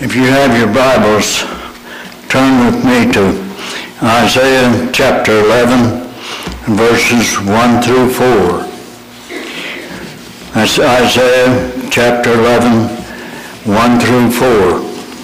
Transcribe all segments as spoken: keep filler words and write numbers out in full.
If you have your Bibles, turn with me to Isaiah chapter eleven, verses one through four. That's Isaiah chapter eleven, one through four.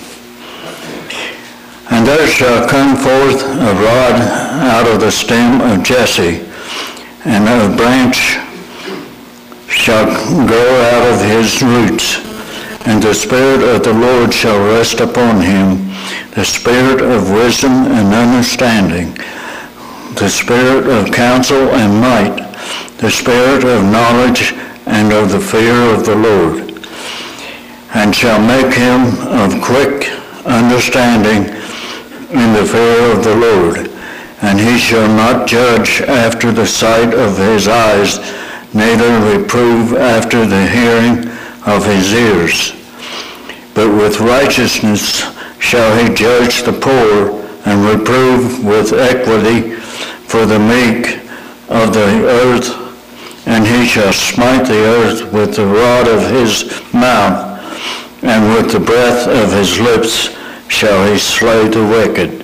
And there shall come forth a rod out of the stem of Jesse, and a branch shall grow out of his roots. And the Spirit of the Lord shall rest upon him, the Spirit of wisdom and understanding, the Spirit of counsel and might, the Spirit of knowledge and of the fear of the Lord. And shall make him of quick understanding in the fear of the Lord. And he shall not judge after the sight of his eyes, neither reprove after the hearing of his ears. But with righteousness shall he judge the poor, and reprove with equity for the meek of the earth. And he shall smite the earth with the rod of his mouth, and with the breath of his lips shall he slay the wicked.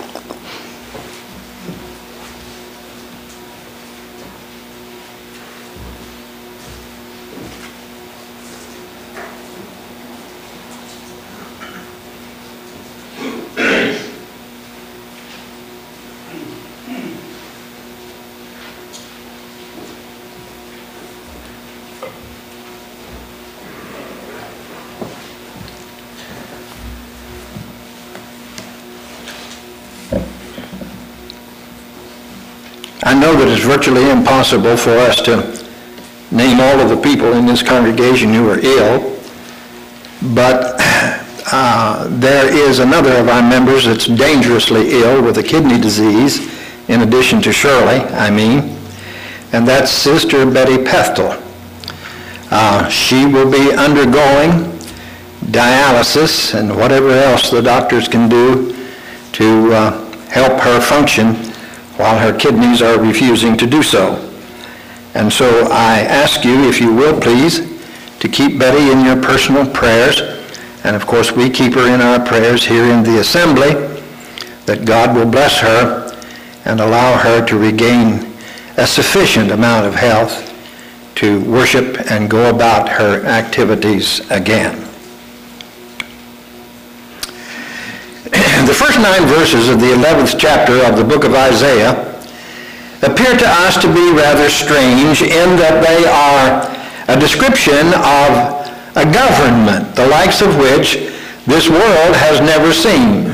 I know that it's virtually impossible for us to name all of the people in this congregation who are ill, but uh, there is another of our members that's dangerously ill with a kidney disease, in addition to Shirley, I mean, and that's Sister Betty Pethel. Uh, she will be undergoing dialysis and whatever else the doctors can do to uh, help her function while her kidneys are refusing to do so. And so I ask you, if you will please, to keep Betty in your personal prayers, and of course we keep her in our prayers here in the assembly, that God will bless her and allow her to regain a sufficient amount of health to worship and go about her activities again. The first nine verses of the eleventh chapter of the book of Isaiah appear to us to be rather strange in that they are a description of a government, the likes of which this world has never seen.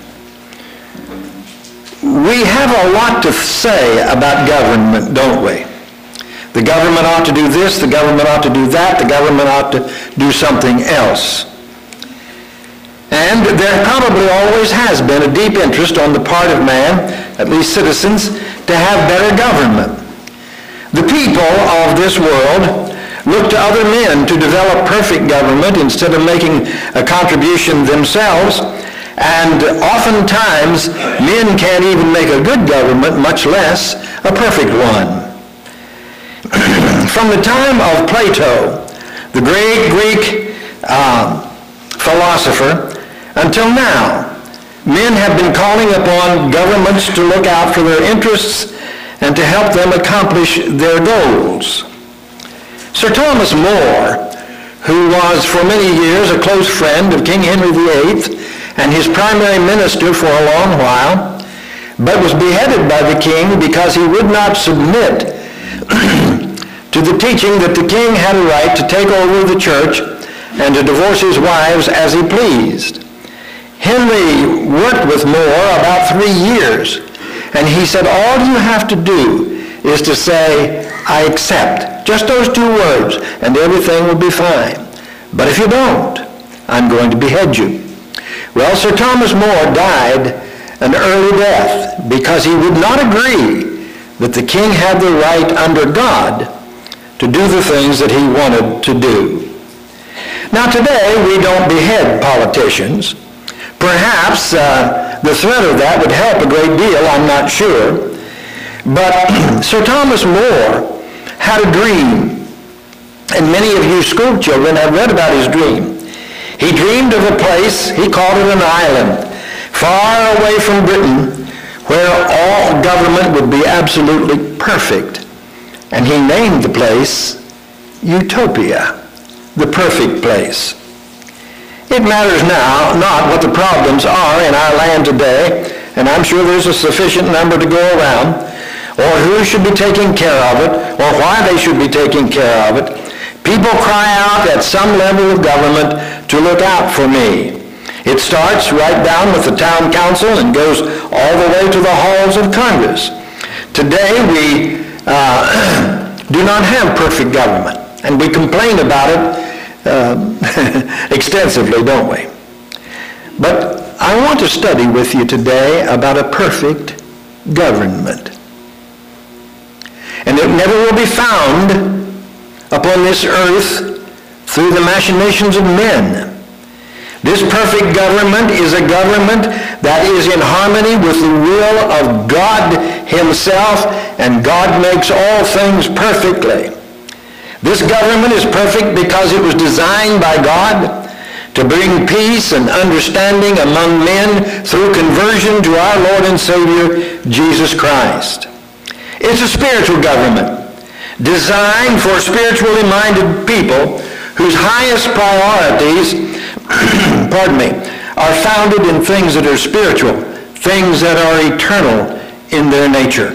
We have a lot to say about government, don't we? The government ought to do this, the government ought to do that, the government ought to do something else. And there probably always has been a deep interest on the part of man, at least citizens, to have better government. The people of this world look to other men to develop perfect government instead of making a contribution themselves, and oftentimes men can't even make a good government, much less a perfect one. From the time of Plato, the great Greek uh, philosopher, until now, men have been calling upon governments to look out for their interests and to help them accomplish their goals. Sir Thomas More, who was for many years a close friend of King Henry the Eighth and his primary minister for a long while, but was beheaded by the king because he would not submit to the teaching that the king had a right to take over the church and to divorce his wives as he pleased. Henry worked with More about three years, and he said, all you have to do is to say, I accept. Just those two words, and everything will be fine. But if you don't, I'm going to behead you. Well, Sir Thomas More died an early death because he would not agree that the king had the right under God to do the things that he wanted to do. Now today, we don't behead politicians. Perhaps uh, the threat of that would help a great deal, I'm not sure. But Sir Thomas More had a dream, and many of you school children have read about his dream. He dreamed of a place, he called it an island, far away from Britain, where all government would be absolutely perfect. And he named the place Utopia, the perfect place. It matters now not what the problems are in our land today, and I'm sure there's a sufficient number to go around, or who should be taking care of it, or why they should be taking care of it. People cry out at some level of government to look out for me. It starts right down with the town council and goes all the way to the halls of Congress. Today we uh, do not have perfect government, and we complain about it uh, extensively, don't we? But I want to study with you today about a perfect government. And it never will be found upon this earth through the machinations of men. This perfect government is a government that is in harmony with the will of God himself, and God makes all things perfectly. This government is perfect because it was designed by God to bring peace and understanding among men through conversion to our Lord and Savior, Jesus Christ. It's a spiritual government designed for spiritually minded people whose highest priorities pardon me, are founded in things that are spiritual, things that are eternal in their nature.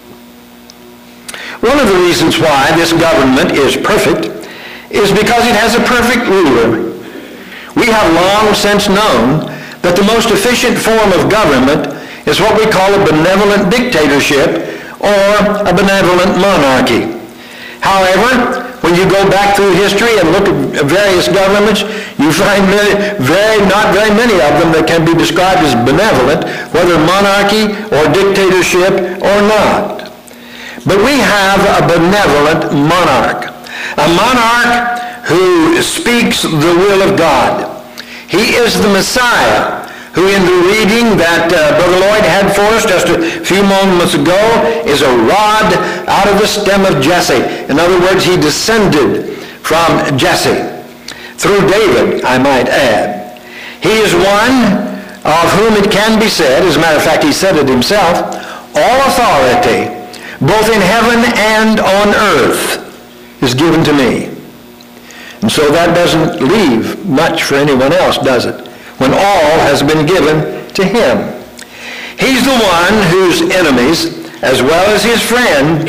One of the reasons why this government is perfect is because it has a perfect ruler. We have long since known that the most efficient form of government is what we call a benevolent dictatorship or a benevolent monarchy. However, when you go back through history and look at various governments, you find many, very, not very many of them that can be described as benevolent, whether monarchy or dictatorship or not. But we have a benevolent monarch, a monarch who speaks the will of God. He is the Messiah, who in the reading that uh, Brother Lloyd had for us just a few moments ago is a rod out of the stem of Jesse. In other words, he descended from Jesse, through David, I might add. He is one of whom it can be said, as a matter of fact, he said it himself, all authority, both in heaven and on earth, is given to me. And so that doesn't leave much for anyone else, does it? When all has been given to him. He's the one whose enemies, as well as his friends,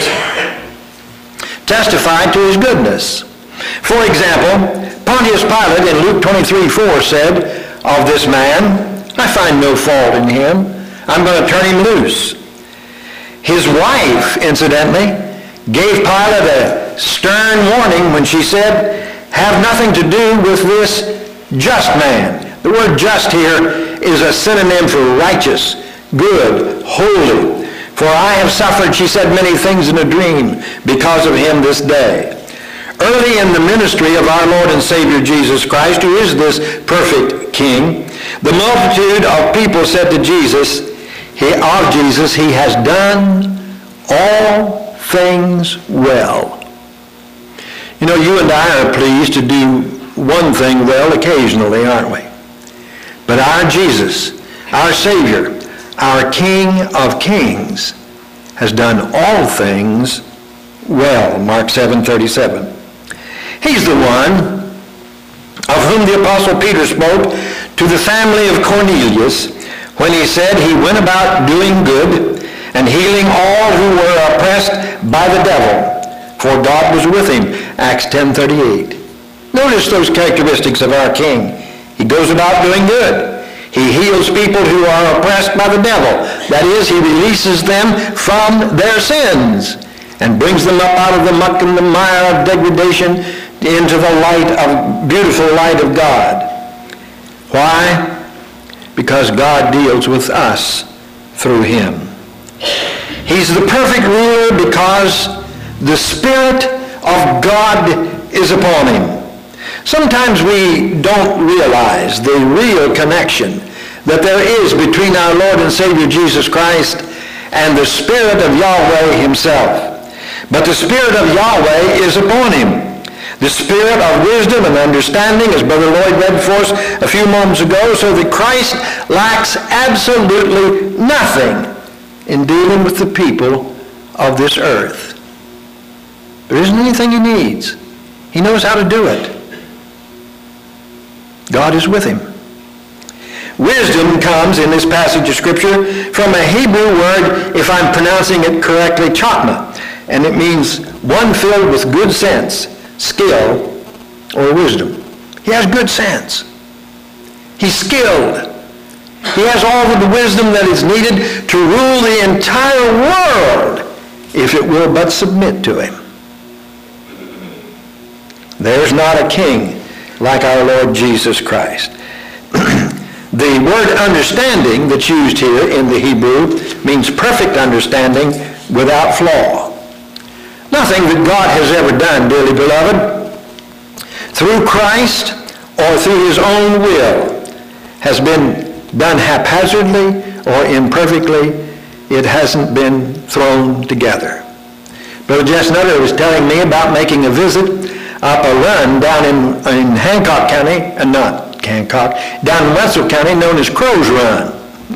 testified to his goodness. For example, Pontius Pilate in Luke twenty-three four said of this man, I find no fault in him. I'm going to turn him loose. His wife, incidentally, gave Pilate a stern warning when she said, have nothing to do with this just man. The word just here is a synonym for righteous, good, holy. For I have suffered, she said, many things in a dream because of him this day. Early in the ministry of our Lord and Savior Jesus Christ, who is this perfect King, the multitude of people said to Jesus, he, of Jesus, he has done all things well. You know, you and I are pleased to do one thing well occasionally, aren't we? But our Jesus, our Savior, our King of Kings, has done all things well, Mark seven thirty-seven. He's the one of whom the Apostle Peter spoke to the family of Cornelius when he said he went about doing good and healing all who were oppressed by the devil, for God was with him, Acts ten thirty-eight. Notice those characteristics of our King. He goes about doing good. He heals people who are oppressed by the devil. That is, he releases them from their sins and brings them up out of the muck and the mire of degradation into the light of, beautiful light of God. Why? Because God deals with us through him. He's the perfect ruler because the Spirit of God is upon him. Sometimes we don't realize the real connection that there is between our Lord and Savior Jesus Christ and the Spirit of Yahweh himself. But the Spirit of Yahweh is upon him. The spirit of wisdom and understanding, as Brother Lloyd read for us a few moments ago, so that Christ lacks absolutely nothing in dealing with the people of this earth. There isn't anything he needs. He knows how to do it. God is with him. Wisdom comes in this passage of Scripture from a Hebrew word, if I'm pronouncing it correctly, chokmah, and it means one filled with good sense, skill, or wisdom. He has good sense. He's skilled. He has all of the wisdom that is needed to rule the entire world if it will but submit to him. There's not a king like our Lord Jesus Christ. The word understanding that's used here in the Hebrew means perfect understanding without flaw. Nothing that God has ever done, dearly beloved, through Christ or through his own will, has been done haphazardly or imperfectly. It hasn't been thrown together. Brother Jess Nutter was telling me about making a visit up a run down in, in Hancock County, uh, not Hancock, down in Wetzel County, known as Crow's Run.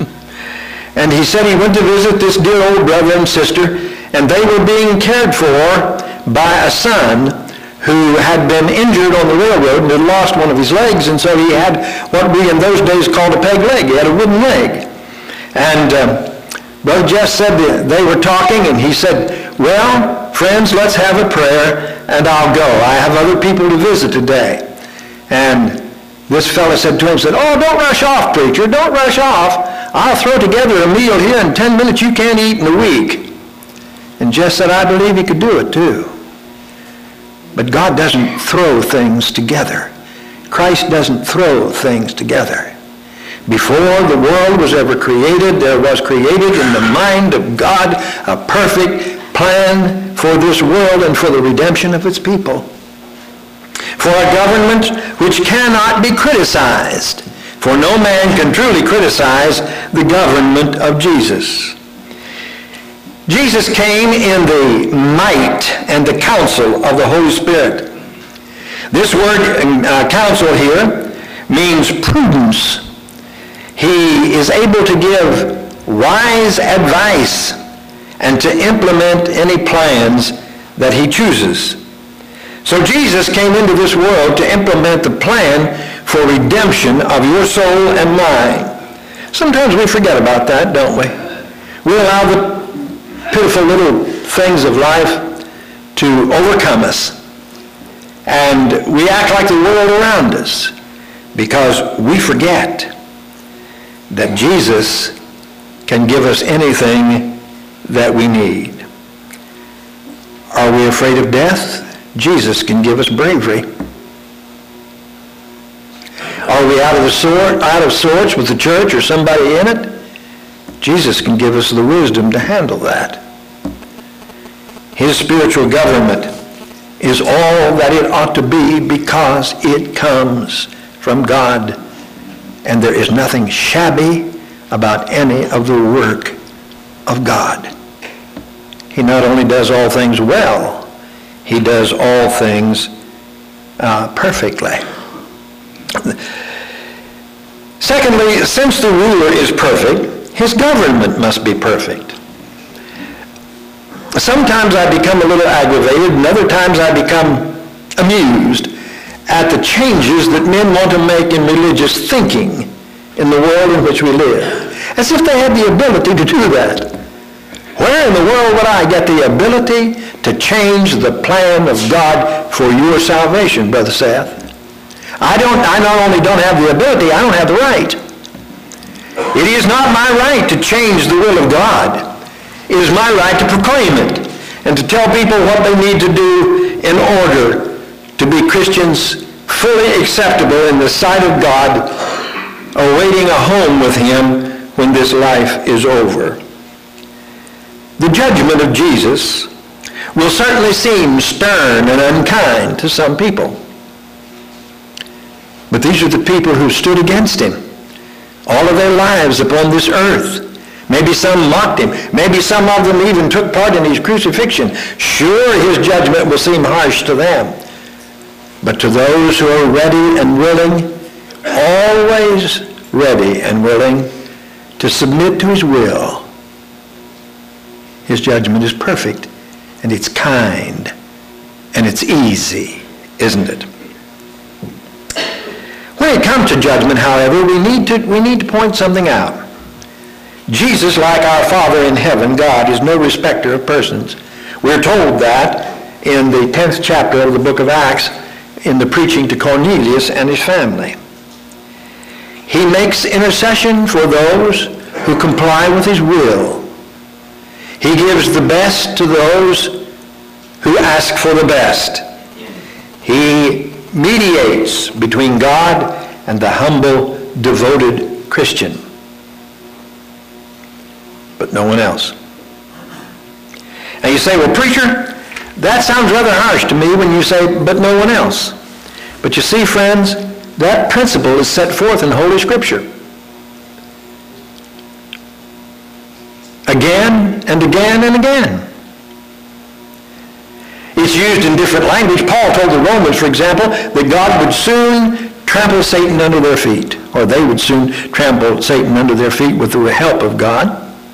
And he said he went to visit this dear old brother and sister, and they were being cared for by a son who had been injured on the railroad and had lost one of his legs, and so he had what we in those days called a peg leg. He had a wooden leg. And uh, Brother Jess said that they were talking, and he said, well, friends, let's have a prayer, and I'll go. I have other people to visit today. And this fellow said to him, said, oh, don't rush off, preacher. Don't rush off. I'll throw together a meal here in ten minutes you can't eat in a week. And Jess said, I believe he could do it too. But God doesn't throw things together. Christ doesn't throw things together. Before the world was ever created, there was created in the mind of God a perfect plan for this world and for the redemption of its people. For a government which cannot be criticized. For no man can truly criticize the government of Jesus. Jesus came in the might and the counsel of the Holy Spirit. This word uh, counsel here means prudence. He is able to give wise advice and to implement any plans that he chooses. So Jesus came into this world to implement the plan for redemption of your soul and mine. Sometimes we forget about that, don't we? We allow the pitiful little things of life to overcome us. And we act like the world around us because we forget that Jesus can give us anything that we need. Are we afraid of death? Jesus can give us bravery. Are we out of the sort, out of sorts with the church or somebody in it? Jesus can give us the wisdom to handle that. His spiritual government is all that it ought to be because it comes from God. And there is nothing shabby about any of the work of God. He not only does all things well, he does all things uh, perfectly. Secondly, since the ruler is perfect, his government must be perfect. Sometimes I become a little aggravated, and other times I become amused at the changes that men want to make in religious thinking in the world in which we live, as if they had the ability to do that. Where in the world would I get the ability to change the plan of God for your salvation, Brother Seth? I don't. I not only don't have the ability, I don't have the right. It is not my right to change the will of God. It is my right to proclaim it and to tell people what they need to do in order to be Christians fully acceptable in the sight of God, awaiting a home with him when this life is over. The judgment of Jesus will certainly seem stern and unkind to some people. But these are the people who stood against him all of their lives upon this earth. Maybe some mocked him. Maybe some of them even took part in his crucifixion. Sure, his judgment will seem harsh to them. But to those who are ready and willing, always ready and willing to submit to his will, his judgment is perfect, and it's kind, and it's easy, isn't it? When it comes to judgment, however, we need to, we need to point something out. Jesus, like our Father in heaven, God, is no respecter of persons. We're told that in the tenth chapter of the book of Acts, in the preaching to Cornelius and his family. He makes intercession for those who comply with his will. He gives the best to those who ask for the best. He mediates between God and the humble, devoted Christian. But no one else. And you say, well, preacher, that sounds rather harsh to me when you say, but no one else. But you see, friends, that principle is set forth in Holy Scripture. Again and again and again. It's used in different language. Paul told the Romans, for example, that God would soon trample Satan under their feet, or they would soon trample Satan under their feet with the help of God.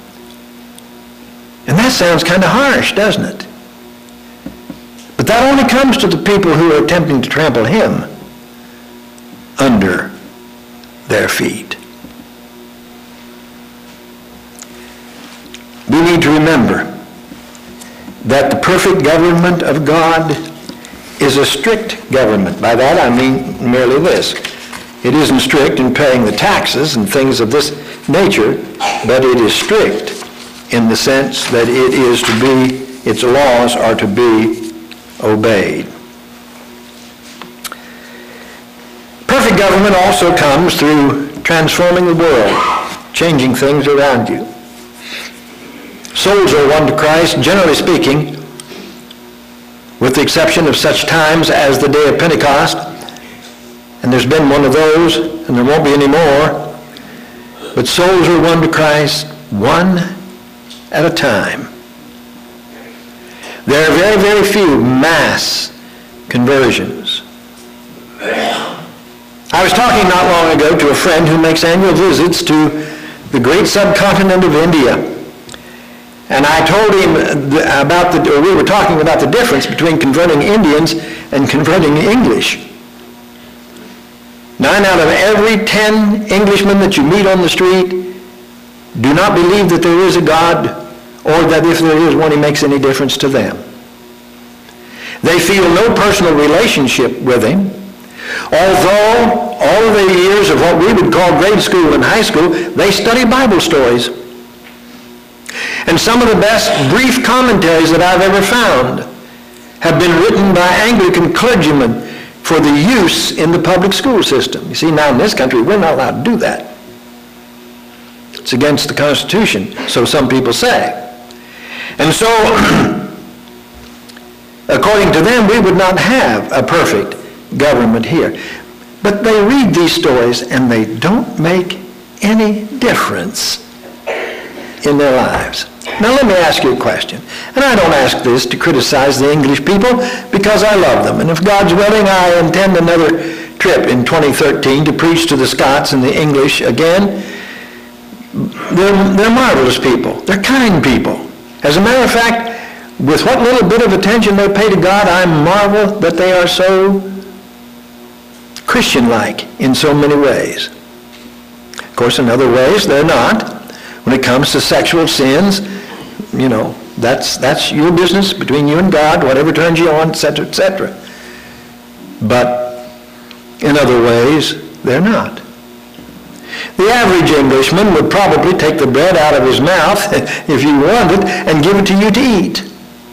And that sounds kind of harsh, doesn't it? But that only comes to the people who are attempting to trample him under their feet. We need to remember that the perfect government of God is a strict government. By that I mean merely this. It isn't strict in paying the taxes and things of this nature, but it is strict in the sense that it is to be, its laws are to be obeyed. Perfect government also comes through transforming the world, changing things around you. Souls are won to Christ, generally speaking, with the exception of such times as the day of Pentecost, and there's been one of those, and there won't be any more, but souls are won to Christ one at a time. There are very, very few mass conversions. I was talking not long ago to a friend who makes annual visits to the great subcontinent of India. And I told him about the, or we were talking about the difference between converting Indians and converting English. Nine out of every ten Englishmen that you meet on the street do not believe that there is a God, or that if there is one, he makes any difference to them. They feel no personal relationship with him, although all of the years of what we would call grade school and high school, they study Bible stories. And some of the best brief commentaries that I've ever found have been written by Anglican clergymen for the use in the public school system. You see, now in this country, we're not allowed to do that. It's against the Constitution, so some people say. And so, according to them, we would not have a perfect government here. But they read these stories and they don't make any difference in their lives. Now let me ask you a question. And I don't ask this to criticize the English people, because I love them. And if God's willing, I intend another trip in twenty thirteen to preach to the Scots and the English again. They're, they're marvelous people. They're kind people. As a matter of fact, with what little bit of attention they pay to God, I marvel that they are so Christian-like in so many ways. Of course, in other ways, they're not. When it comes to sexual sins, you know, that's that's your business between you and God, whatever turns you on, et cetera, et cetera. But in other ways, they're not. The average Englishman would probably take the bread out of his mouth, if you wanted, and give it to you to eat.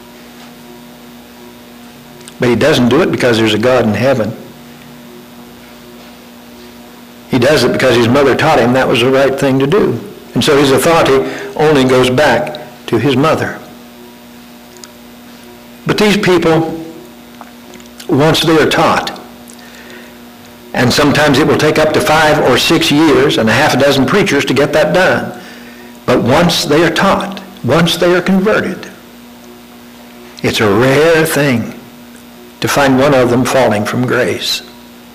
But he doesn't do it because there's a God in heaven. He does it because his mother taught him that was the right thing to do. And so his authority only goes back to his mother. But these people, once they are taught, and sometimes it will take up to five or six years and a half a dozen preachers to get that done. But once they are taught, once they are converted, it's a rare thing to find one of them falling from grace.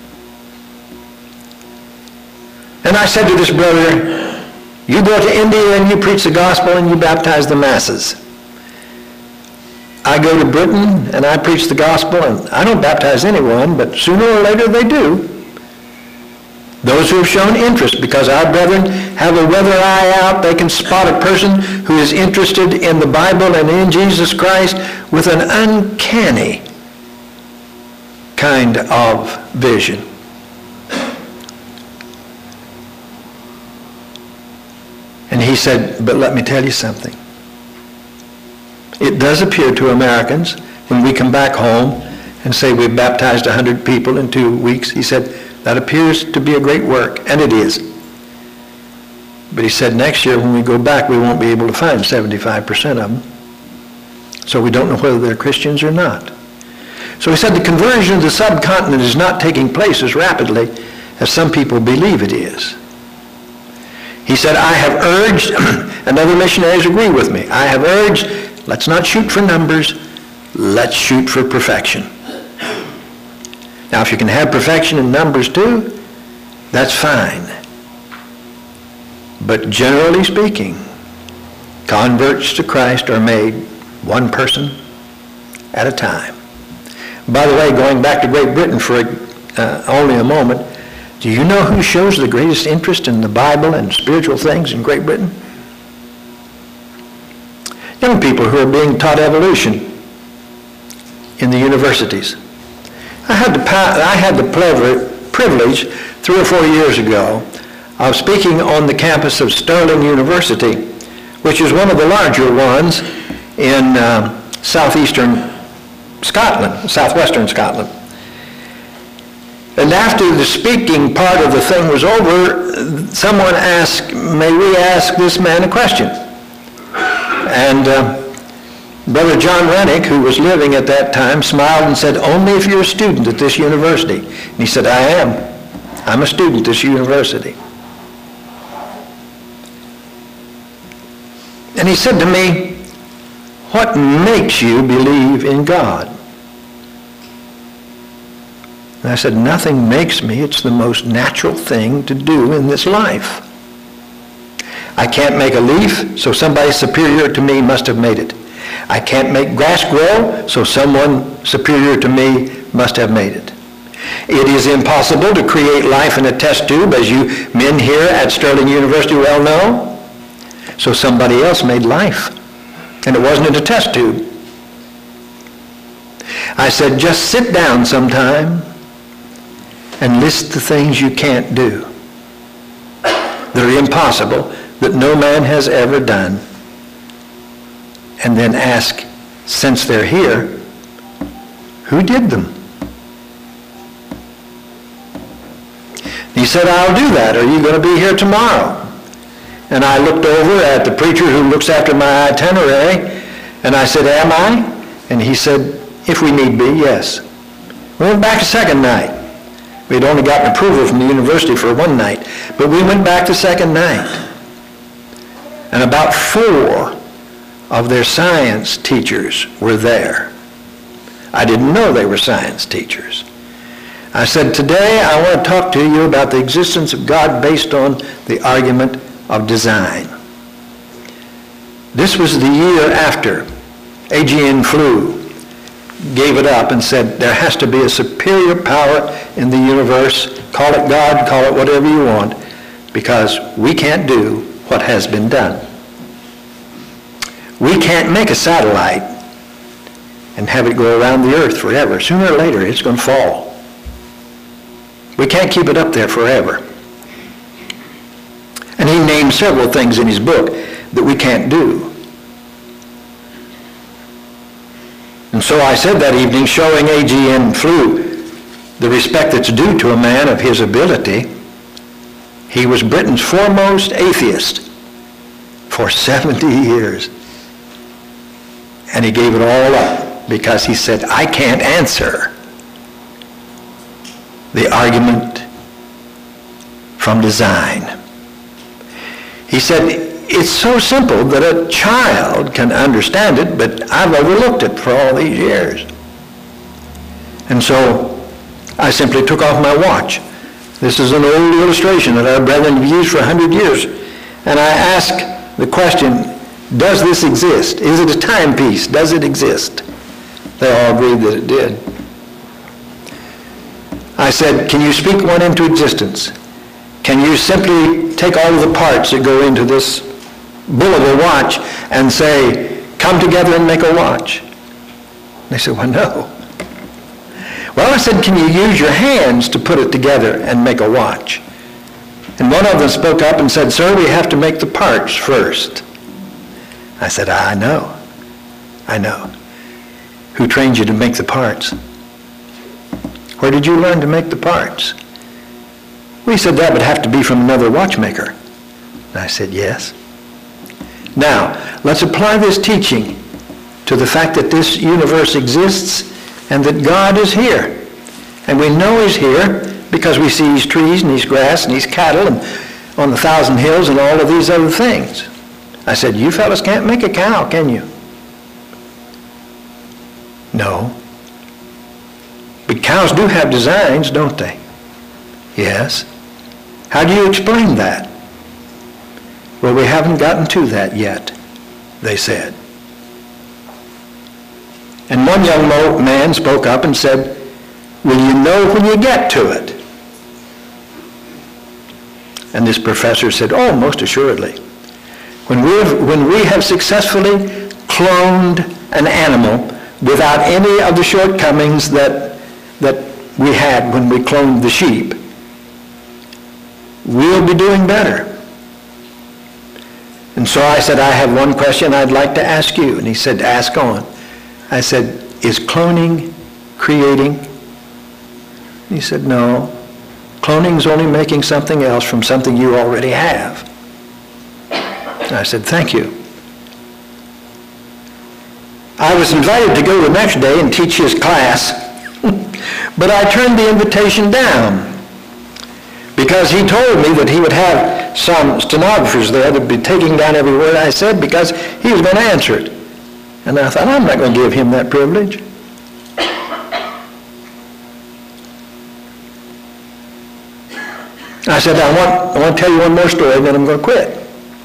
And I said to this brother, you go to India and you preach the gospel and you baptize the masses. I go to Britain and I preach the gospel and I don't baptize anyone, but sooner or later they do. Those who have shown interest, because our brethren have a weather eye out, they can spot a person who is interested in the Bible and in Jesus Christ with an uncanny kind of vision. And he said, but let me tell you something. It does appear to Americans when we come back home and say we've baptized one hundred people in two weeks, he said, that appears to be a great work, and it is. But he said next year when we go back, we won't be able to find seventy-five percent of them. So we don't know whether they're Christians or not. So he said the conversion of the subcontinent is not taking place as rapidly as some people believe it is. He said, I have urged, and other missionaries agree with me, I have urged, let's not shoot for numbers, let's shoot for perfection. Now, if you can have perfection in numbers too, that's fine. But generally speaking, converts to Christ are made one person at a time. By the way, going back to Great Britain for uh, only a moment, do you know who shows the greatest interest in the Bible and spiritual things in Great Britain? Young people who are being taught evolution in the universities. I had the, I had the privilege three or four years ago of speaking on the campus of Stirling University, which is one of the larger ones in um, southeastern Scotland, southwestern Scotland. And after the speaking part of the thing was over, someone asked, may we ask this man a question? And uh, Brother John Rennick, who was living at that time, smiled and said, only if you're a student at this university. And he said, I am. I'm a student at this university. And he said to me, what makes you believe in God? And I said, nothing makes me. It's the most natural thing to do in this life. I can't make a leaf, so somebody superior to me must have made it. I can't make grass grow, so someone superior to me must have made it. It is impossible to create life in a test tube, as you men here at Stirling University well know. So somebody else made life, and it wasn't in a test tube. I said, just sit down sometime and list the things you can't do that are impossible, that no man has ever done, and then ask, since they're here, who did them? He said, I'll do that. Are you going to be here tomorrow? And I looked over at the preacher who looks after my itinerary, and I said, am I? And he said, if we need be, yes. We went back a second night. We had only gotten approval from the university for one night, but we went back the second night. And about four of their science teachers were there. I didn't know they were science teachers. I said, today I want to talk to you about the existence of God based on the argument of design. This was the year after Aegean flu gave it up and said, there has to be a superior power in the universe. Call it God, call it whatever you want, because we can't do what has been done. We can't make a satellite and have it go around the earth forever. Sooner or later, it's going to fall. We can't keep it up there forever. And he named several things in his book that we can't do. And so I said that evening, showing Aegean flu the respect that's due to a man of his ability, he was Britain's foremost atheist for seventy years. And he gave it all up because he said, I can't answer the argument from design. He said, it's so simple that a child can understand it, but I've overlooked it for all these years. And so I simply took off my watch. This is an old illustration that our brethren have used for a hundred years. And I asked the question, does this exist? Is it a timepiece? Does it exist? They all agreed that it did. I said, can you speak one into existence? Can you simply take all of the parts that go into this bull of a watch and say, come together and make a watch? They said, well, no. Well, I said, can you use your hands to put it together and make a watch? And one of them spoke up and said, sir, we have to make the parts first. I said, I know. I know. Who trained you to make the parts? Where did you learn to make the parts? We said that would have to be from another watchmaker. And I said, yes. Now, let's apply this teaching to the fact that this universe exists and that God is here. And we know he's here because we see these trees and these grass and these cattle and on the thousand hills and all of these other things. I said, you fellas can't make a cow, can you? No. But cows do have designs, don't they? Yes. How do you explain that? Well, we haven't gotten to that yet, they said. And one young man spoke up and said, will you know when you get to it? And this professor said, oh, most assuredly. When we have, when we have successfully cloned an animal without any of the shortcomings that, that we had when we cloned the sheep, we'll be doing better. And so I said, I have one question I'd like to ask you. And he said, ask on. I said, is cloning creating? He said, no. Cloning is only making something else from something you already have. I said, thank you. I was invited to go the next day and teach his class, but I turned the invitation down because he told me that he would have some stenographers there that would be taking down every word I said because he was going to answer it. And I thought, I'm not going to give him that privilege. I said, I want, I want to tell you one more story, and then I'm going to quit.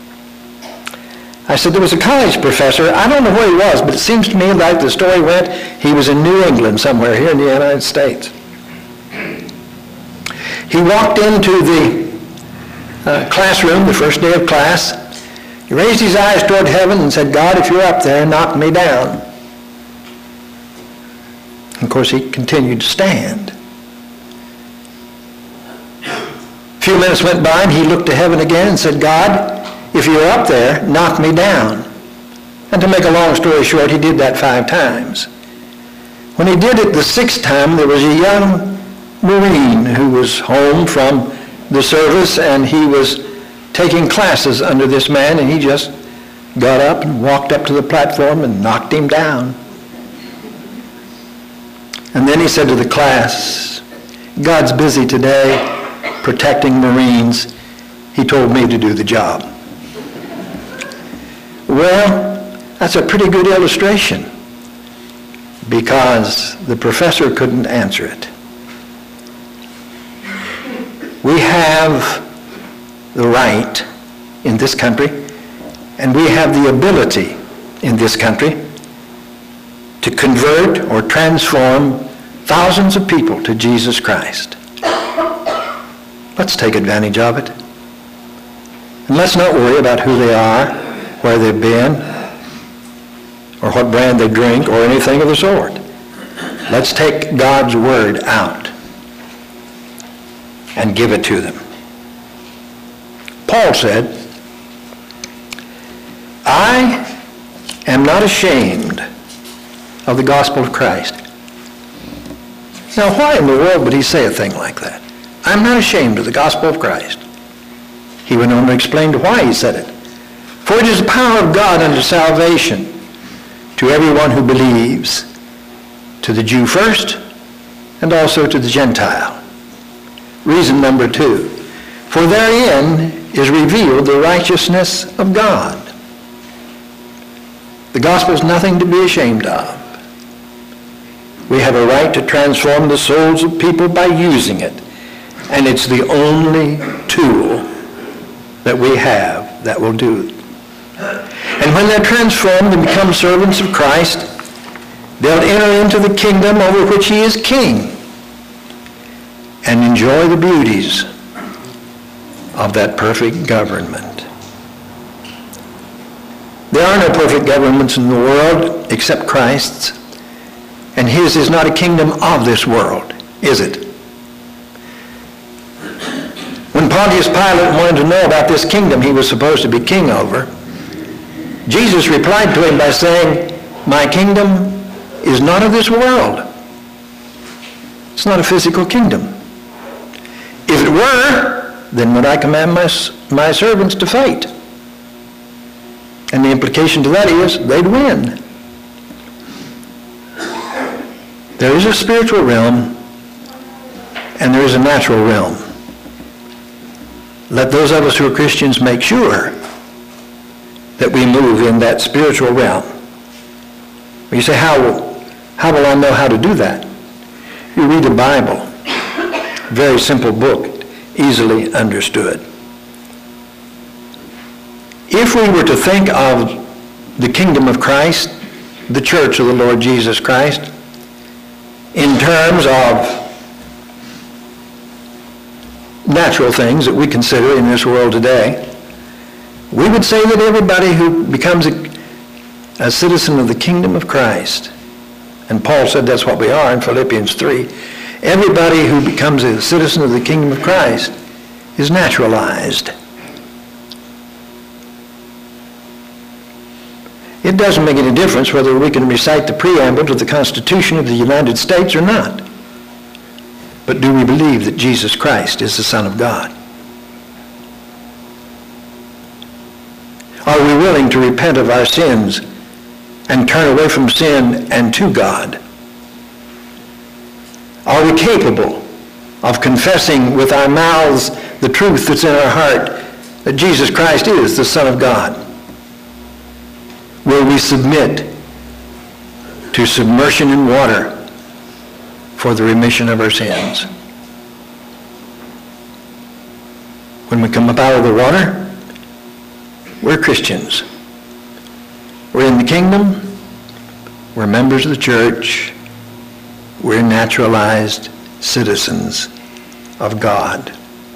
I said, there was a college professor, I don't know where he was, but it seems to me like the story went, he was in New England somewhere here in the United States. He walked into the uh, classroom the first day of class. He raised his eyes toward heaven and said, God, if you're up there, knock me down. And of course, he continued to stand. A few minutes went by and he looked to heaven again and said, God, if you're up there, knock me down. And to make a long story short, he did that five times. When he did it the sixth time, there was a young Marine who was home from the service, and he was taking classes under this man, and he just got up and walked up to the platform and knocked him down. And then he said to the class, God's busy today protecting Marines. He told me to do the job. Well, that's a pretty good illustration because the professor couldn't answer it. We have the right in this country, and we have the ability in this country to convert or transform thousands of people to Jesus Christ. Let's take advantage of it. And let's not worry about who they are, where they've been, or what brand they drink, or anything of the sort. Let's take God's word out and give it to them. Paul said, I am not ashamed of the gospel of Christ. Now, why in the world would he say a thing like that? I'm not ashamed of the gospel of Christ. He went on to explain why he said it. For it is the power of God unto salvation to everyone who believes, to the Jew first, and also to the Gentile. Reason number two, for therein is revealed the righteousness of God. The gospel is nothing to be ashamed of. We have a right to transform the souls of people by using it. And it's the only tool that we have that will do it. And when they're transformed and become servants of Christ, they'll enter into the kingdom over which he is king and enjoy the beauties of that perfect government. There are no perfect governments in the world except Christ's, and his is not a kingdom of this world, is it? When Pontius Pilate wanted to know about this kingdom he was supposed to be king over, Jesus replied to him by saying, my kingdom is not of this world. It's not a physical kingdom. If it were, then would I command my, my servants to fight? And the implication to that is they'd win. There is a spiritual realm and there is a natural realm. Let those of us who are Christians make sure that we move in that spiritual realm. You say, how will, how will I know how to do that? You read the Bible. Very simple book, easily understood. If we were to think of the kingdom of Christ, the church of the Lord Jesus Christ, in terms of natural things that we consider in this world today, we would say that everybody who becomes a, a citizen of the kingdom of Christ, and Paul said that's what we are in Philippians three, everybody who becomes a citizen of the kingdom of Christ is naturalized. It doesn't make any difference whether we can recite the preamble to the Constitution of the United States or not. But do we believe that Jesus Christ is the Son of God? Are we willing to repent of our sins and turn away from sin and to God? Are we capable of confessing with our mouths the truth that's in our heart that Jesus Christ is the Son of God? Will we submit to submersion in water for the remission of our sins? When we come up out of the water, we're Christians. We're in the kingdom. We're members of the church. We're naturalized citizens of God.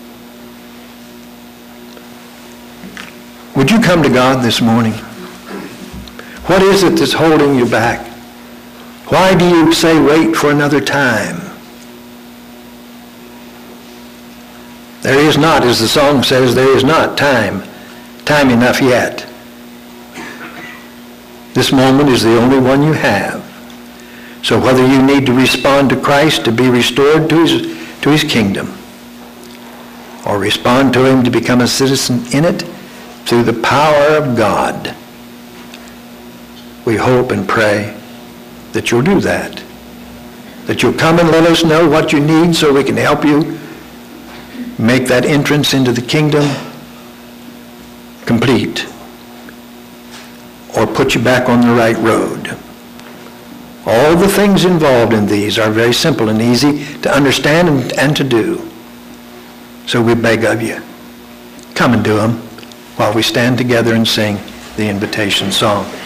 Would you come to God this morning? What is it that's holding you back? Why do you say wait for another time? There is not, as the song says, there is not time, time enough yet. This moment is the only one you have. So whether you need to respond to Christ to be restored to his, to his kingdom, or respond to him to become a citizen in it through the power of God, we hope and pray that you'll do that. That you'll come and let us know what you need so we can help you make that entrance into the kingdom complete, or put you back on the right road. All the things involved in these are very simple and easy to understand and, and to do. So we beg of you, come and do them while we stand together and sing the invitation song.